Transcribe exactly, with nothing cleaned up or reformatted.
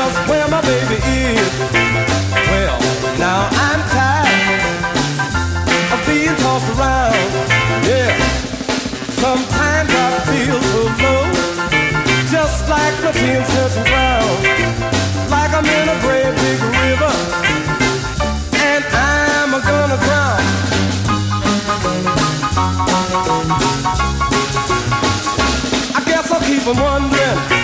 just where my baby is. Well, now I'm tired of being tossed around. Yeah, sometimes I feel so low, just like my tears touching ground, like I'm in a great big river, and I'm gonna drown. I guess I'll keep on wondering